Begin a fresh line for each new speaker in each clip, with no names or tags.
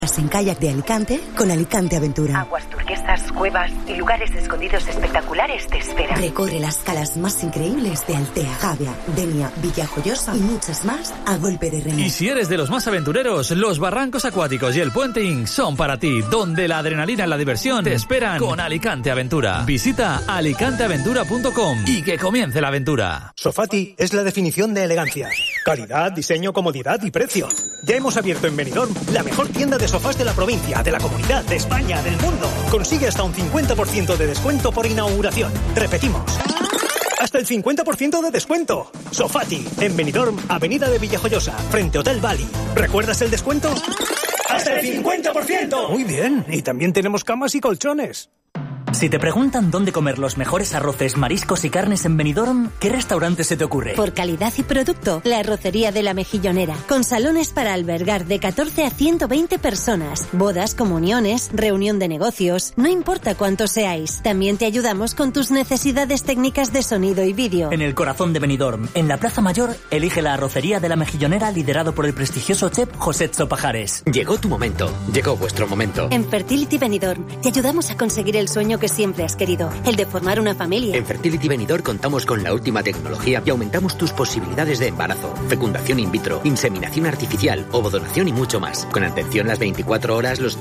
En kayak de Alicante con Alicante Aventura.
Aguas turquesas, cuevas y lugares escondidos espectaculares te esperan.
Recorre las calas más increíbles de Altea, Javia, Denia, Villajoyosa y muchas más a golpe de remo.
Y si eres de los más aventureros, los barrancos acuáticos y el puenting son para ti, donde la adrenalina y la diversión te esperan con Alicante Aventura. Visita alicanteaventura.com y que comience la aventura.
Sofati es la definición de elegancia. Calidad, diseño, comodidad y precio. Ya hemos abierto en Benidorm la mejor tienda de sofás de la provincia, de la comunidad, de España, del mundo. Consigue hasta un 50% de descuento por inauguración. Repetimos. Hasta el 50% de descuento. Sofati, en Benidorm, Avenida de Villajoyosa, frente Hotel Bali. ¿Recuerdas el descuento? ¡Hasta el 50%! Muy bien, y también tenemos camas y colchones.
Si te preguntan dónde comer los mejores arroces, mariscos y carnes en Benidorm, ¿qué restaurante se te ocurre?
Por calidad y producto, la Arrocería de la Mejillonera, con salones para albergar de 14 a 120 personas, bodas, comuniones, reunión de negocios, no importa cuántos seáis. También te ayudamos con tus necesidades técnicas de sonido y vídeo.
En el corazón de Benidorm, en la Plaza Mayor, elige la Arrocería de la Mejillonera, liderado por el prestigioso chef José Pajares.
Llegó tu momento, llegó vuestro momento.
En Fertility Benidorm, te ayudamos a conseguir el sueño que siempre has querido, el de formar una familia.
En Fertility Benidorm contamos con la última tecnología y aumentamos tus posibilidades de embarazo, fecundación in vitro, inseminación artificial, ovodonación y mucho más. Con atención las 24 horas, los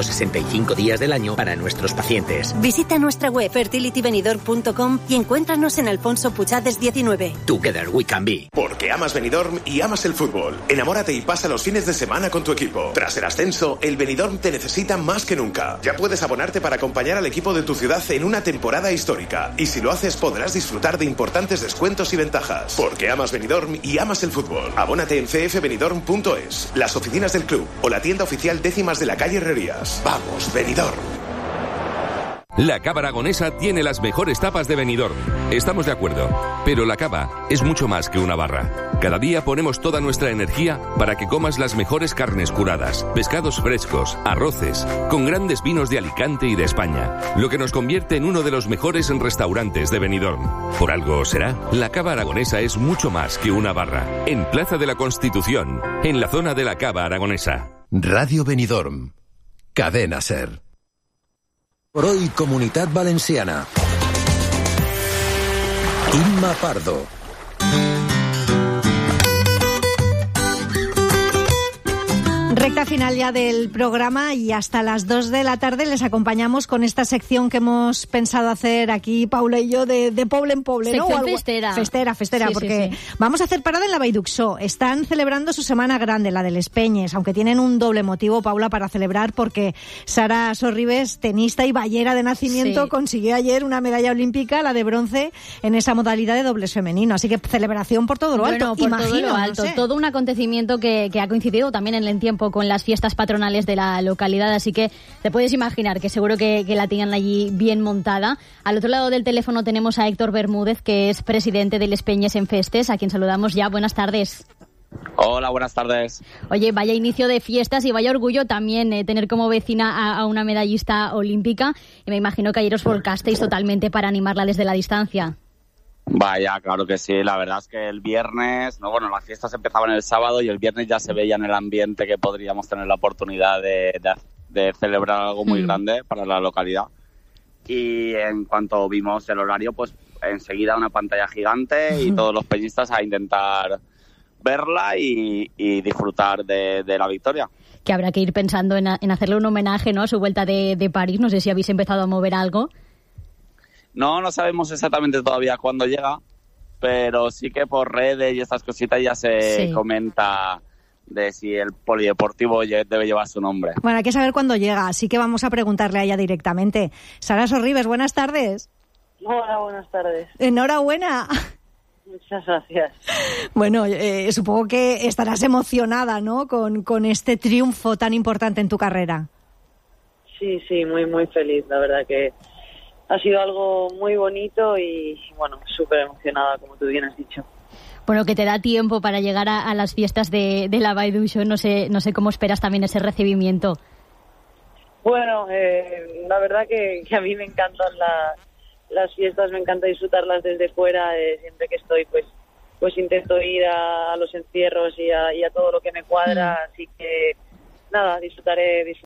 365 días del año para nuestros pacientes.
Visita nuestra web fertilitybenidorm.com y encuéntranos en Alfonso Puchades 19.
Together we can be.
Porque amas Benidorm y amas el fútbol. Enamórate y pasa los fines de semana con tu equipo. Tras el ascenso, el Benidorm te necesita más que nunca. Ya puedes abonarte para acompañar al equipo de tu ciudad en una temporada histórica. Y si lo haces, podrás disfrutar de importantes descuentos y ventajas. Porque amas Benidorm y amas el fútbol. Abónate en cfbenidorm.es, las oficinas del club o la tienda oficial décimas de la calle Herrerías. ¡Vamos, Benidorm!
La Cava Aragonesa tiene las mejores tapas de Benidorm. Estamos de acuerdo, pero la cava es mucho más que una barra. Cada día ponemos toda nuestra energía para que comas las mejores carnes curadas, pescados frescos, arroces, con grandes vinos de Alicante y de España, lo que nos convierte en uno de los mejores restaurantes de Benidorm. Por algo será, la Cava Aragonesa es mucho más que una barra. En Plaza de la Constitución, en la zona de la Cava Aragonesa.
Radio Benidorm. Cadena SER. Por hoy, Comunitat Valenciana. Imma Pardo.
Recta final ya del programa y hasta las 2 de la tarde les acompañamos con esta sección que hemos pensado hacer aquí, Paula y yo, de Poble en Poble, ¿no?
Sección festera.
Festera,
sí,
porque
sí.
Vamos a hacer parada en la Vallduxó. Están celebrando su semana grande, la de Les Peñes, aunque tienen un doble motivo, Paula, para celebrar, porque Sara Sorribes, tenista y ballera de nacimiento, consiguió ayer una medalla olímpica, la de bronce, en esa modalidad de dobles femenino. Así que celebración por todo lo alto,
por
imagino.
todo lo alto,
no sé.
todo un acontecimiento que ha coincidido también en el tiempo con las fiestas patronales de la localidad, así que te puedes imaginar que seguro que la tienen allí bien montada. Al otro lado del teléfono tenemos a Héctor Bermúdez, que es presidente de Les Peñes en Festes, a quien saludamos ya. Buenas tardes.
Hola, buenas tardes.
Oye, vaya inicio de fiestas y vaya orgullo también tener como vecina a una medallista olímpica, y me imagino que ayer os volcasteis totalmente para animarla desde la distancia.
Vaya, claro que sí. La verdad es que el viernes, las fiestas empezaban el sábado y el viernes ya se veía en el ambiente que podríamos tener la oportunidad de celebrar algo muy grande para la localidad. Y en cuanto vimos el horario, pues enseguida una pantalla gigante y todos los peñistas a intentar verla y disfrutar de la victoria.
Que habrá que ir pensando en hacerle un homenaje, ¿no?, a su vuelta de París. No sé si habéis empezado a mover algo.
No sabemos exactamente todavía cuándo llega, pero sí que por redes y estas cositas ya se comenta de si el polideportivo debe llevar su nombre.
Bueno, hay que saber cuándo llega, así que vamos a preguntarle a ella directamente. Sara Sorribes, buenas tardes.
Hola, buenas tardes.
Enhorabuena.
Muchas gracias.
Bueno, supongo que estarás emocionada, ¿no?, con este triunfo tan importante en tu carrera.
Sí, muy, muy feliz. La verdad que ha sido algo muy bonito y, súper emocionada, como tú bien has dicho.
Bueno, que te da tiempo para llegar a las fiestas de la Vallduxó. No sé cómo esperas también ese recibimiento.
Bueno, la verdad que a mí me encantan las fiestas, me encanta disfrutarlas desde fuera. Siempre que estoy, pues intento ir a los encierros y a todo lo que me cuadra. Así que nada, disfrutaré